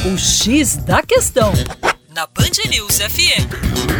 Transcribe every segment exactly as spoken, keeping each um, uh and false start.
O X da Questão, na Band News F M.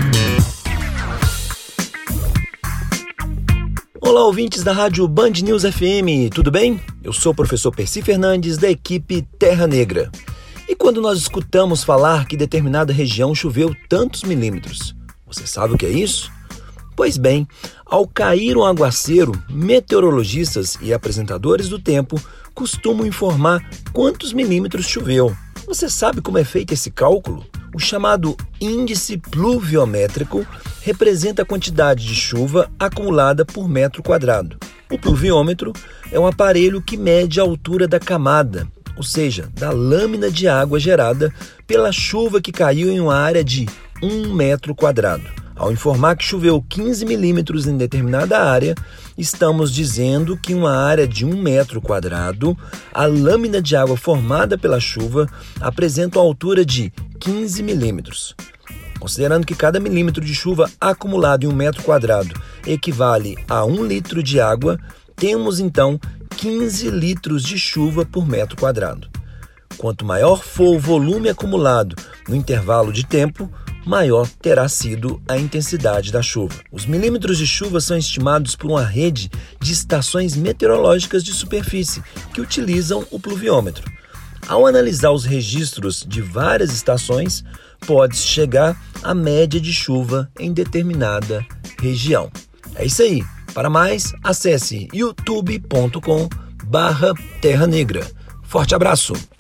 Olá, ouvintes da rádio Band News F M, tudo bem? Eu sou o professor Percy Fernandes, da equipe Terra Negra. E quando nós escutamos falar que determinada região choveu tantos milímetros, você sabe o que é isso? Pois bem, ao cair um aguaceiro, meteorologistas e apresentadores do tempo costumam informar quantos milímetros choveu. Você sabe como é feito esse cálculo? O chamado índice pluviométrico representa a quantidade de chuva acumulada por metro quadrado. O pluviômetro é um aparelho que mede a altura da camada, ou seja, da lâmina de água gerada pela chuva que caiu em uma área de um metro quadrado. Ao informar que choveu quinze milímetros em determinada área, estamos dizendo que em uma área de um metro quadrado, a lâmina de água formada pela chuva apresenta uma altura de quinze milímetros. Considerando que cada milímetro de chuva acumulado em um metro quadrado equivale a um litro de água, temos então quinze litros de chuva por metro quadrado. Quanto maior for o volume acumulado no intervalo de tempo, maior terá sido a intensidade da chuva. Os milímetros de chuva são estimados por uma rede de estações meteorológicas de superfície que utilizam o pluviômetro. Ao analisar os registros de várias estações, pode-se chegar à média de chuva em determinada região. É isso aí. Para mais, acesse youtube ponto com barra Terra Negra. Forte abraço!